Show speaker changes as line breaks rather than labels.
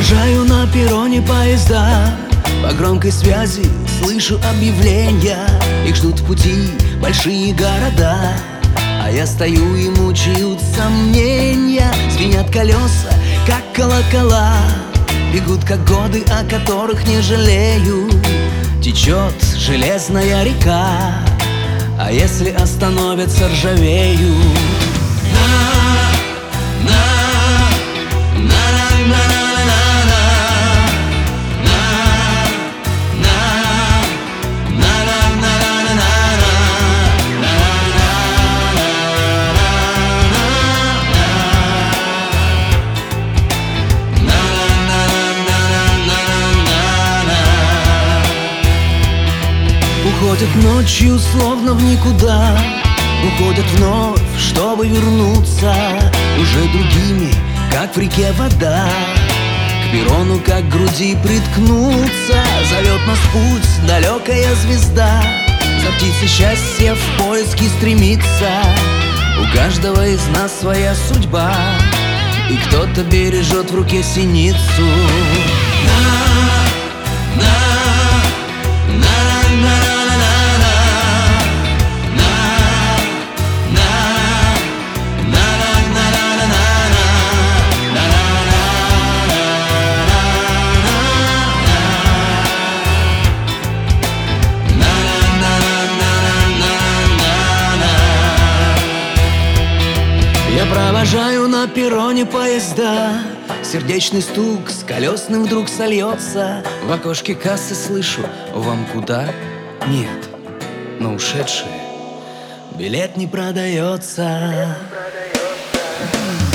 провожаю на перроне поезда. По громкой связи слышу объявления. Их ждут в пути большие города. А я стою и мучают сомнения. Звенят колеса, как колокола. Бегут, как годы, о которых не жалею. Течет железная река, а если остановятся, ржавею. Уходят ночью, словно в никуда. Уходят вновь, чтобы вернуться уже другими, как в реке вода. К перрону, как к груди приткнуться. Зовет нас путь, далекая звезда. За птицей счастья в поиске стремится. У каждого из нас своя судьба, и кто-то бережет в руке синицу. Я провожаю на перроне поезда. Сердечный стук с колесным вдруг сольется. В окошке кассы слышу: вам куда? Нет, но ушедшие билет не продается.